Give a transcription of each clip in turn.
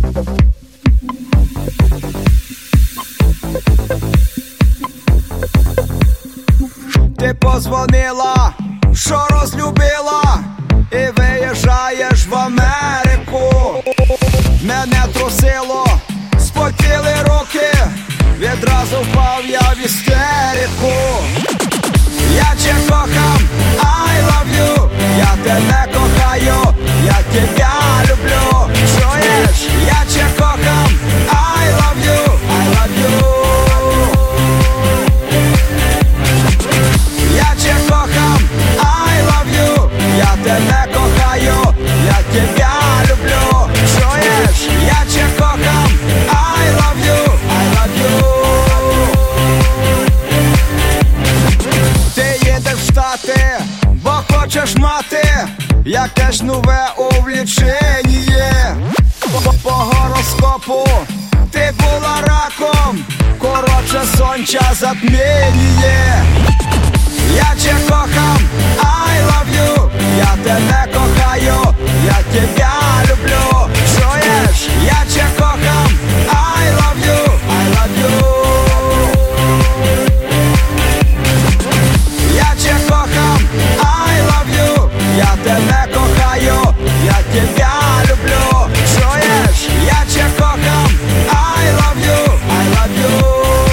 Ти позвонила, що розлюбила, і виїжджаєш в Америку. Мене трусило, спотіли руки, відразу впав я в істерику. Я тебе кохам, I love you, я тебе кохаю, я тебя люблю. Чуєш? Я тебе кохам, I love you, I love you. Я тебе кохам, I love you, я тебе кохаю, я тебя люблю. Чуєш? Я тебе кохам, I love you, I love you. Ти їдеш в Штати, бо хочеш мати якесь нове увлічення. По гороскопу ти була раком, коротше сонця затміння. Я тебе кохам, I love you, я тебе кохаю, я тебя люблю. Чуєш? Я тебе кохам, I love you, I love you. Я тебе кохам, I love you, я тебе кохаю, я тебя люблю. Чуєш? Я тебе кохам, I love you, I love you.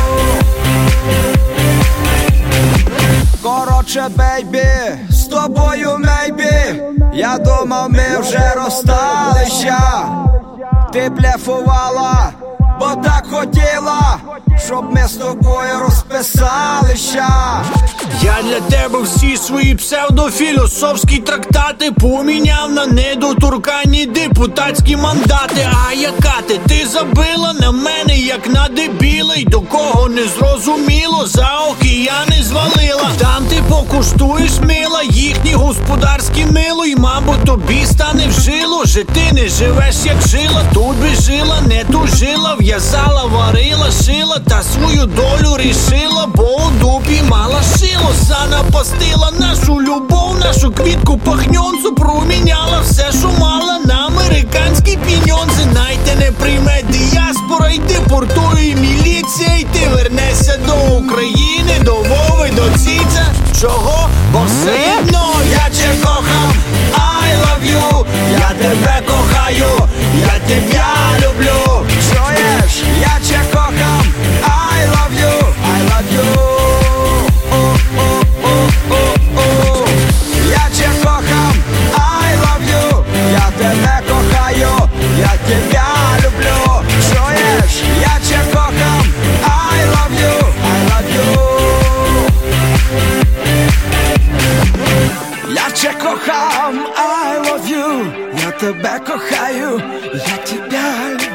Коротше, бейбі, з тобою мейбі, я думав, ми вже розсталися. Ти блефувала, бо так хотіла, щоб ми з тобою розписалися. Я для тебе всі свої псевдофілософські трактати поміняв на недоторканні депутатські мандати. А яка ти забила на мене, як на дебіла, й до кого не зрозуміло, за океани звалила. Там ти покуштуєш, мила, їхні господарські мило, й мабуть тобі стане вжило, що ти не живеш як жила. Тут би жила, не тужила, в'язала, варила, шила, та свою долю рішила, бо у дупі мала шило. Занапастила нашу любов, нашу квітку пахньонцу, проміняла все, що мала, на американські піньонзи. Найте не прийме діаспора, й депортує міліція, й ти вернешся до України, до Вови, до Ціця. Чого? Бо все одно я тебе кохам, I love you, я тебе кохаю, я тебя люблю. Чуєш? Я тебе кохам, I love you, I love you. Я тебе кохам, I love you, я тебе кохаю, я тебя люблю. Чуєш? Я тебе кохам, I love you, I love you. Я тебе кохам, I love you, я тебе кохаю, я тебя люблю.